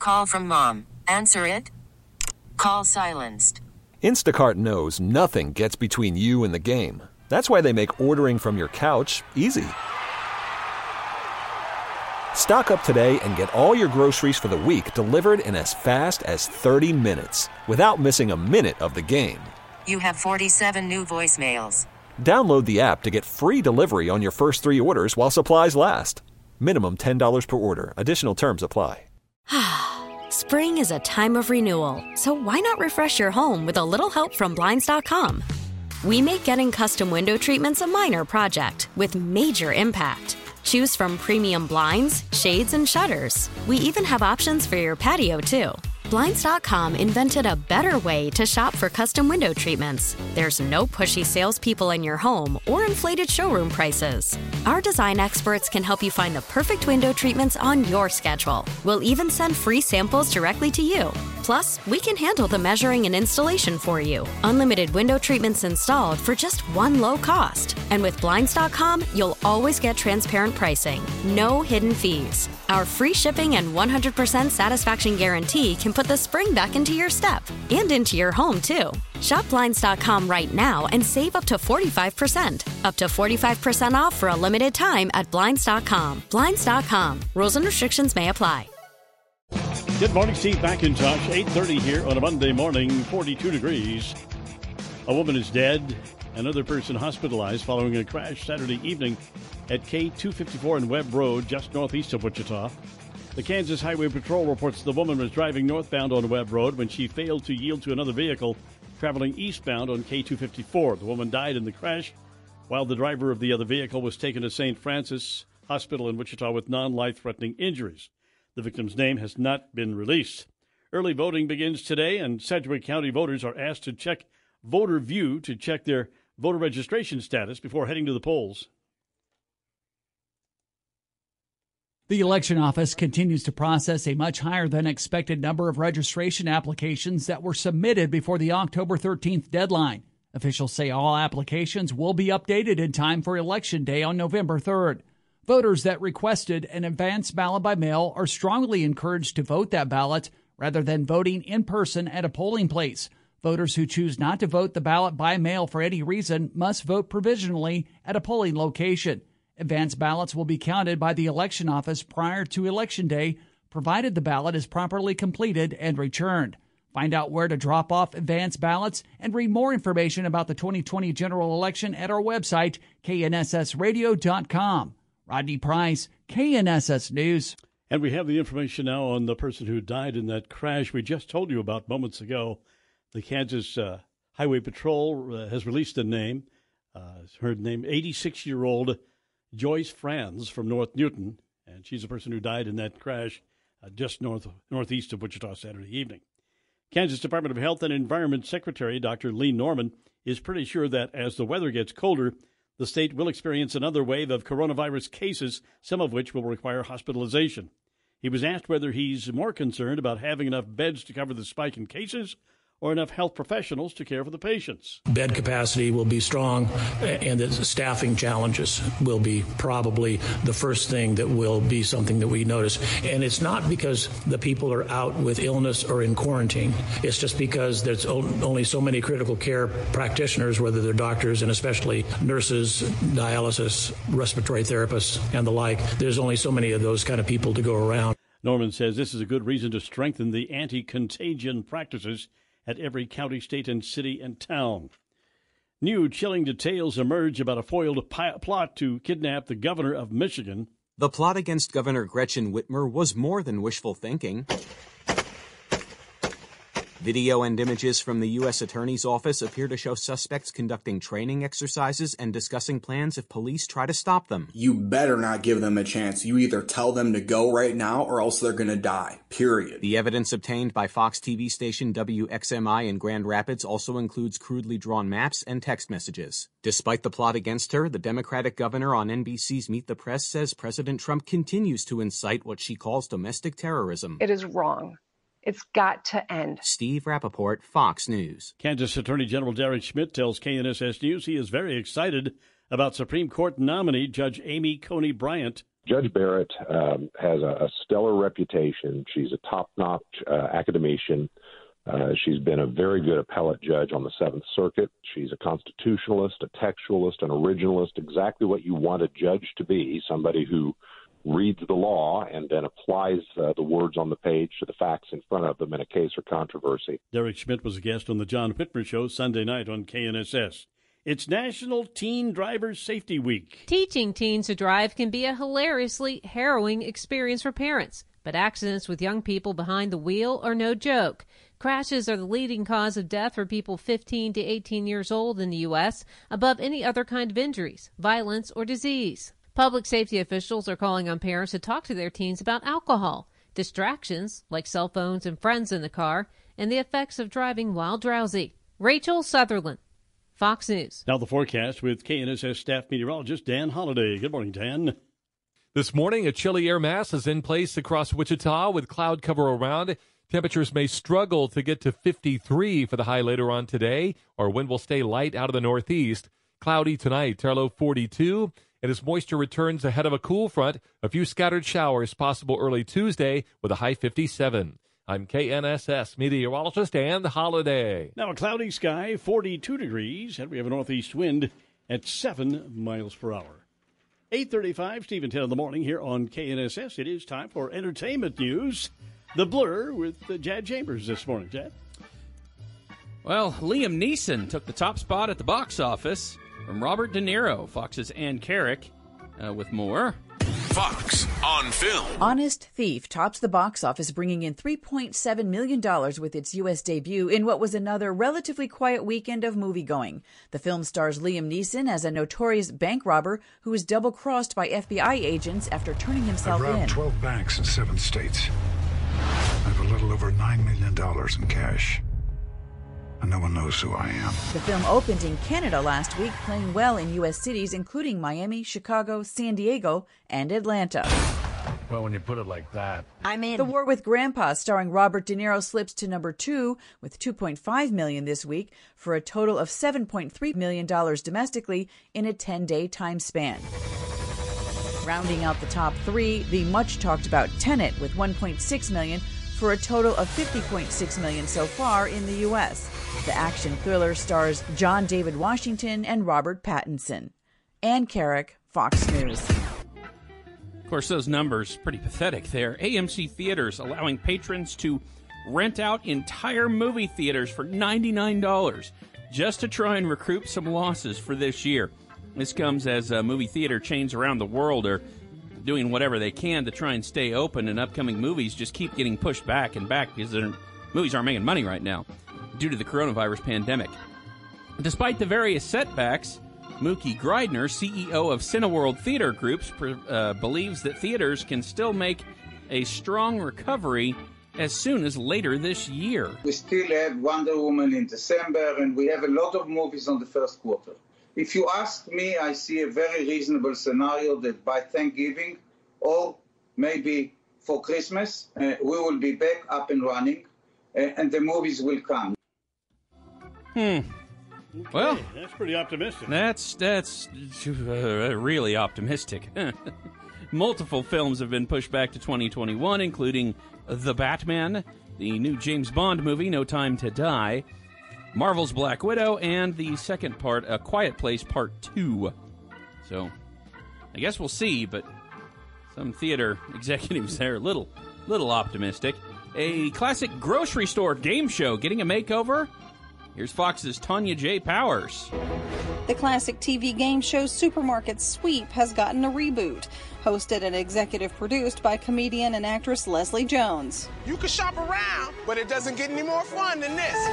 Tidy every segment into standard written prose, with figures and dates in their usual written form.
Call from mom. Answer it. Call silenced. Instacart knows nothing gets between you and the game. That's why they make ordering from your couch easy. Stock up today and get all your groceries for the week delivered in as fast as 30 minutes without missing a minute of the game. You have 47 new voicemails. Download the app to get free delivery on your first 3 orders while supplies last. Minimum $10 per order. Additional terms apply. Spring is a time of renewal, so why not refresh your home with a little help from Blinds.com? We make getting custom window treatments a minor project with major impact. Choose from premium blinds, shades, and shutters. We even have options for your patio, too. Blinds.com invented a better way to shop for custom window treatments. There's no pushy salespeople in your home or inflated showroom prices. Our design experts can help you find the perfect window treatments on your schedule. We'll even send free samples directly to you. Plus, we can handle the measuring and installation for you. Unlimited window treatments installed for just one low cost. And with Blinds.com, you'll always get transparent pricing. No hidden fees. Our free shipping and 100% satisfaction guarantee can put the spring back into your step and into your home, too. Shop Blinds.com right now and save up to 45%. Up to 45% off for a limited time at Blinds.com. Blinds.com. Rules and restrictions may apply. Good morning, Steve McIntosh. 8:30 here on a Monday morning, 42 degrees. A woman is dead. Another person hospitalized following a crash Saturday evening at K254 and Webb Road, just northeast of Wichita. The Kansas Highway Patrol reports the woman was driving northbound on Webb Road when she failed to yield to another vehicle traveling eastbound on K254. The woman died in the crash, while the driver of the other vehicle was taken to St. Francis Hospital in Wichita with non-life-threatening injuries. The victim's name has not been released. Early voting begins today, and Sedgwick County voters are asked to check Voter View to check their voter registration status before heading to the polls. The election office continues to process a much higher than expected number of registration applications that were submitted before the October 13th deadline. Officials say all applications will be updated in time for Election Day on November 3rd. Voters that requested an advance ballot by mail are strongly encouraged to vote that ballot rather than voting in person at a polling place. Voters who choose not to vote the ballot by mail for any reason must vote provisionally at a polling location. Advance ballots will be counted by the election office prior to Election Day, provided the ballot is properly completed and returned. Find out where to drop off advance ballots and read more information about the 2020 general election at our website, knssradio.com. Rodney Price, KNSS News. And we have the information now on the person who died in that crash we just told you about moments ago. The Kansas Highway Patrol has released a name. Her name, 86-year-old Joyce Franz from North Newton, and she's the person who died in that crash just northeast of Wichita Saturday evening. Kansas Department of Health and Environment Secretary Dr. Lee Norman is pretty sure that as the weather gets colder, the state will experience another wave of coronavirus cases, some of which will require hospitalization. He was asked whether he's more concerned about having enough beds to cover the spike in cases or enough health professionals to care for the patients. Bed capacity will be strong, and the staffing challenges will be probably the first thing that will be something that we notice. And it's not because the people are out with illness or in quarantine. It's just because there's only so many critical care practitioners, whether they're doctors and especially nurses, dialysis, respiratory therapists, and the like. There's only so many of those kind of people to go around. Norman says this is a good reason to strengthen the anti-contagion practices at every county, state, and city and town. New chilling details emerge about a foiled plot to kidnap the governor of Michigan. The plot against Governor Gretchen Whitmer was more than wishful thinking. Video and images from the U.S. Attorney's Office appear to show suspects conducting training exercises and discussing plans if police try to stop them. You better not give them a chance. You either tell them to go right now or else they're going to die, period. The evidence obtained by Fox TV station WXMI in Grand Rapids also includes crudely drawn maps and text messages. Despite the plot against her, the Democratic governor on NBC's Meet the Press says President Trump continues to incite what she calls domestic terrorism. It is wrong. It's got to end. Steve Rappaport, Fox News. Kansas Attorney General Derek Schmidt tells KNSS News he is very excited about Supreme Court nominee Judge Amy Coney Bryant. Judge Barrett has a stellar reputation. She's a top-notch academician. She's been a very good appellate judge on the Seventh Circuit. She's a constitutionalist, a textualist, an originalist, exactly what you want a judge to be, somebody who reads the law and then applies the words on the page to the facts in front of them in a case or controversy. Derek Schmidt was a guest on the John Whitmer Show Sunday night on KNSS. It's National Teen Driver Safety Week. Teaching teens to drive can be a hilariously harrowing experience for parents, but accidents with young people behind the wheel are no joke. Crashes are the leading cause of death for people 15 to 18 years old in the U.S., above any other kind of injuries, violence, or disease. Public safety officials are calling on parents to talk to their teens about alcohol, distractions like cell phones and friends in the car, and the effects of driving while drowsy. Rachel Sutherland, Fox News. Now the forecast with KNSS staff meteorologist Dan Holliday. Good morning, Dan. This morning, a chilly air mass is in place across Wichita with cloud cover around. Temperatures may struggle to get to 53 for the high later on today, or wind will stay light out of the northeast. Cloudy tonight, our low 42. And as moisture returns ahead of a cool front, a few scattered showers possible early Tuesday with a high 57. I'm KNSS meteorologist Dan Holliday. Now a cloudy sky, 42 degrees, and we have a northeast wind at 7 miles per hour. 8:35, Steve and 10 in the morning here on KNSS. It is time for entertainment news. The Blur with Jad Chambers this morning. Jad? Well, Liam Neeson took the top spot at the box office from Robert De Niro. Fox's Ann Carrick with more. Fox on Film. Honest Thief tops the box office, bringing in $3.7 million with its U.S. debut in what was another relatively quiet weekend of moviegoing. The film stars Liam Neeson as a notorious bank robber who is double-crossed by FBI agents after turning himself in. I've robbed 12 banks in 7 states. I have a little over $9 million in cash. And no one knows who I am. The film opened in Canada last week, playing well in U.S. cities including Miami, Chicago, San Diego, and Atlanta. Well, when you put it like that. I'm in. The War with Grandpa, starring Robert De Niro, slips to number 2 with $2.5 million this week for a total of $7.3 million domestically in a 10-day time span. Rounding out the top 3, the much-talked-about Tenet with $1.6 million for a total of $50.6 million so far in the U.S. The action thriller stars John David Washington and Robert Pattinson. Ann Carrick, Fox News. Of course, those numbers pretty pathetic there. AMC Theaters allowing patrons to rent out entire movie theaters for $99 just to try and recoup some losses for this year. This comes as movie theater chains around the world are doing whatever they can to try and stay open, and upcoming movies just keep getting pushed back and back because movies aren't making money right now due to the coronavirus pandemic. Despite the various setbacks, Mookie Greidner, CEO of Cineworld Theater Groups, believes that theaters can still make a strong recovery as soon as later this year. We still have Wonder Woman in December, and we have a lot of movies on the first quarter. If you ask me, I see a very reasonable scenario that by Thanksgiving or maybe for Christmas, we will be back up and running, and the movies will come. Okay, well, that's pretty optimistic. That's really optimistic. Multiple films have been pushed back to 2021, including The Batman, the new James Bond movie, No Time to Die, Marvel's Black Widow, and the second part, A Quiet Place Part 2. So, I guess we'll see, but some theater executives there are a little optimistic. A classic grocery store game show getting a makeover. Here's Fox's Tanya J. Powers. The classic TV game show Supermarket Sweep has gotten a reboot. Hosted and executive produced by comedian and actress Leslie Jones. You can shop around, but it doesn't get any more fun than this.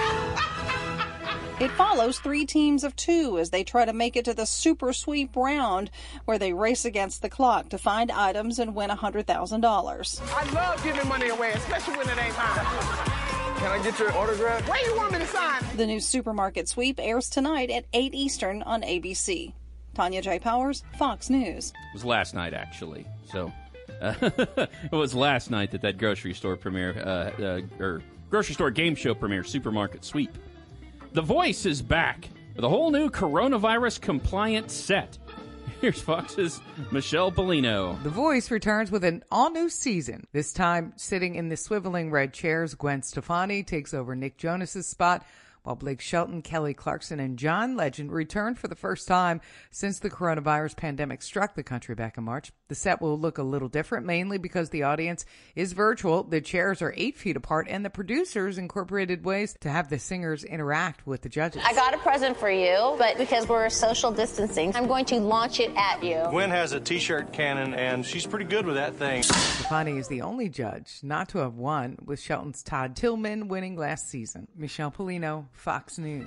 It follows 3 teams of 2 as they try to make it to the Super Sweep round, where they race against the clock to find items and win $100,000. I love giving money away, especially when it ain't mine. Can I get your autograph? Where you want me to sign? The new Supermarket Sweep airs tonight at 8 Eastern on ABC. Tanya J. Powers, Fox News. It was last night, actually. So, it was last night that grocery store premiere, or grocery store game show premiere, Supermarket Sweep. The Voice is back with a whole new coronavirus compliant set. Here's Fox's Michelle Pollino. The Voice returns with an all-new season. This time, sitting in the swiveling red chairs, Gwen Stefani takes over Nick Jonas's spot, while Blake Shelton, Kelly Clarkson, and John Legend return for the first time since the coronavirus pandemic struck the country back in March. The set will look a little different, mainly because the audience is virtual. The chairs are 8 feet apart, and the producers incorporated ways to have the singers interact with the judges. I got a present for you, but because we're social distancing, I'm going to launch it at you. Gwen has a T-shirt cannon, and she's pretty good with that thing. Stefani is the only judge not to have won, with Shelton's Todd Tillman winning last season. Michelle Pollino, Fox News.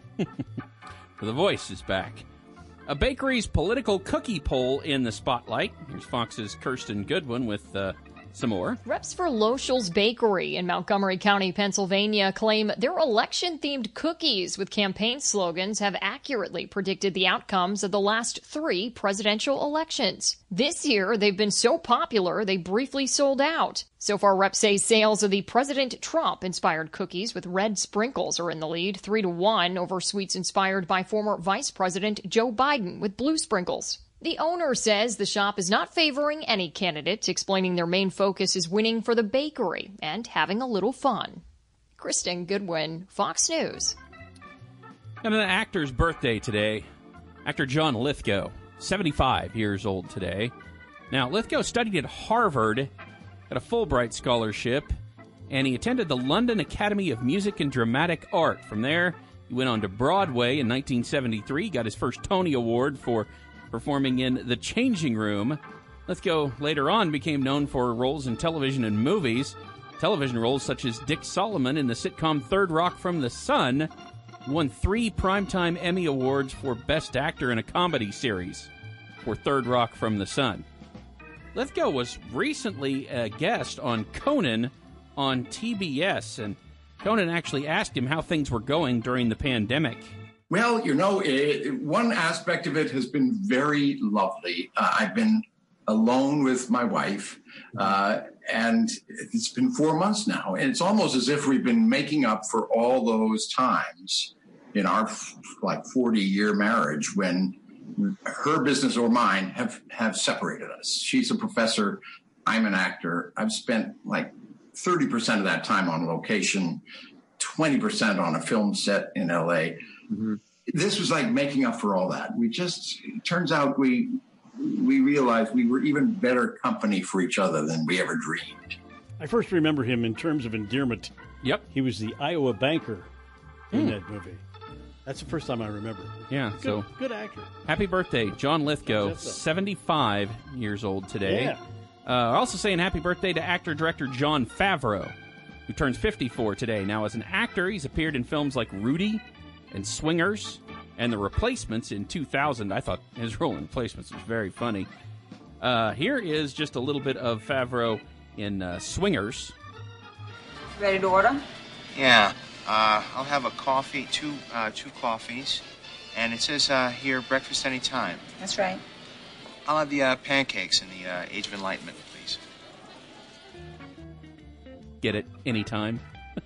The Voice is back. A bakery's political cookie poll in the spotlight. Here's Fox's Kirsten Goodwin with some more. Reps for Lochel's Bakery in Montgomery County, Pennsylvania, claim their election-themed cookies with campaign slogans have accurately predicted the outcomes of the last 3 presidential elections. This year, they've been so popular, they briefly sold out. So far, reps say sales of the President Trump-inspired cookies with red sprinkles are in the lead, 3-1 over sweets inspired by former Vice President Joe Biden with blue sprinkles. The owner says the shop is not favoring any candidate, explaining their main focus is winning for the bakery and having a little fun. Kristen Goodwin, Fox News. And an actor's birthday today. Actor John Lithgow, 75 years old today. Now, Lithgow studied at Harvard, got a Fulbright scholarship, and he attended the London Academy of Music and Dramatic Art. From there, he went on to Broadway in 1973, got his first Tony Award for performing in The Changing Room. Lithgow later on became known for roles in television and movies. Television roles such as Dick Solomon in the sitcom Third Rock from the Sun. He won 3 Primetime Emmy Awards for Best Actor in a Comedy Series for Third Rock from the Sun. Lithgow was recently a guest on Conan on TBS, and Conan actually asked him how things were going during the pandemic. Well, one aspect of it has been very lovely. I've been alone with my wife, and it's been 4 months now. And it's almost as if we've been making up for all those times in our 40-year marriage when her business or mine have separated us. She's a professor. I'm an actor. I've spent 30% of that time on location, 20% on a film set in LA. Mm-hmm. This was like making up for all that. It turns out we realized we were even better company for each other than we ever dreamed. I first remember him in terms of endearment. Yep. He was the Iowa banker in that movie. That's the first time I remember. Yeah, good actor. Happy birthday, John Lithgow, 75 years old today. Yeah. Also saying happy birthday to actor-director Jon Favreau, who turns 54 today. Now, as an actor, he's appeared in films like Rudy and Swingers and The Replacements in 2000. I thought his role in Replacements was very funny. Here is just a little bit of Favreau in Swingers. Ready to order? Yeah. I'll have a coffee, two coffees, and it says here breakfast anytime. That's right. I'll have the pancakes in the Age of Enlightenment, please. Get it anytime.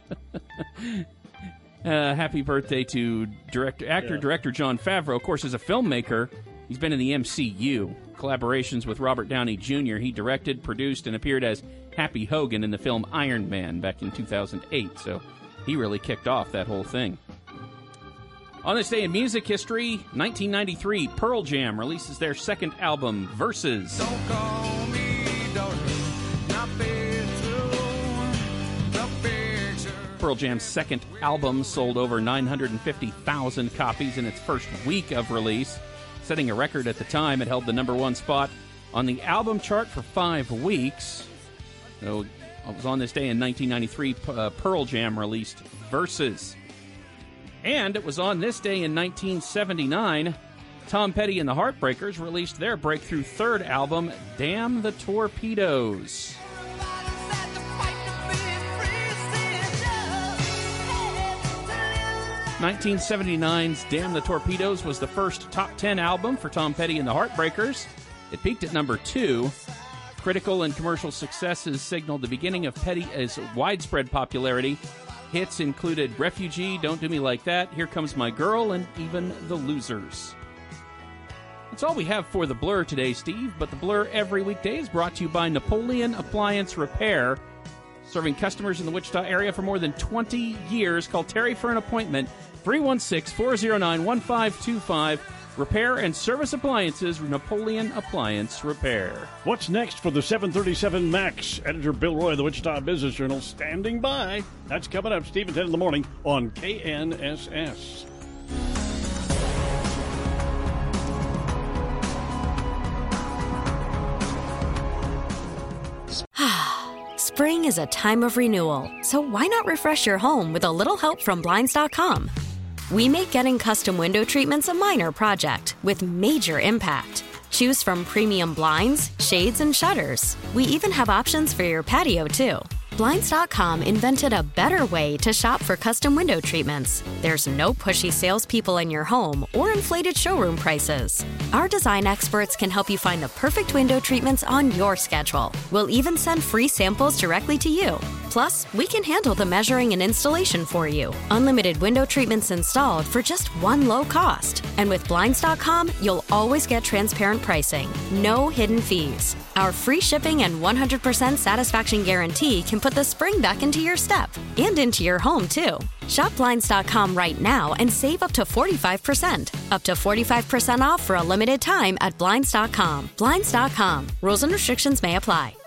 Happy birthday to actor-director Jon Favreau. Of course, as a filmmaker, he's been in the MCU. Collaborations with Robert Downey Jr. He directed, produced, and appeared as Happy Hogan in the film Iron Man back in 2008. So he really kicked off that whole thing. On this day in music history, 1993, Pearl Jam releases their second album, Versus. Don't call me daughter, not Pearl Jam's second album sold over 950,000 copies in its first week of release, setting a record at the time. It held the #1 spot on the album chart for 5 weeks. So it was on this day in 1993, Pearl Jam released Versus. And it was on this day in 1979, Tom Petty and the Heartbreakers released their breakthrough third album, Damn the Torpedoes. 1979's Damn the Torpedoes was the first top 10 album for Tom Petty and the Heartbreakers. It peaked at #2. Critical and commercial successes signaled the beginning of Petty's widespread popularity. Hits included Refugee, Don't Do Me Like That, Here Comes My Girl, and even The Losers. That's all we have for The Blur today, Steve, but The Blur every weekday is brought to you by Napoleon Appliance Repair, serving customers in the Wichita area for more than 20 years. Call Terry for an appointment, 316-409-1525. Repair and service appliances, Napoleon Appliance Repair. What's next for the 737 MAX? Editor Bill Roy of the Wichita Business Journal standing by. That's coming up, Steve, at 10 in the morning on KNSS. Spring is a time of renewal, so why not refresh your home with a little help from Blinds.com? We make getting custom window treatments a minor project with major impact. Choose from premium blinds, shades, and shutters. We even have options for your patio, too. Blinds.com invented a better way to shop for custom window treatments. There's no pushy salespeople in your home or inflated showroom prices. Our design experts can help you find the perfect window treatments on your schedule. We'll even send free samples directly to you. Plus, we can handle the measuring and installation for you. Unlimited window treatments installed for just one low cost. And with Blinds.com, you'll always get transparent pricing. No hidden fees. Our free shipping and 100% satisfaction guarantee can put the spring back into your step and into your home, too. Shop Blinds.com right now and save up to 45%. Up to 45% off for a limited time at Blinds.com. Blinds.com. Rules and restrictions may apply.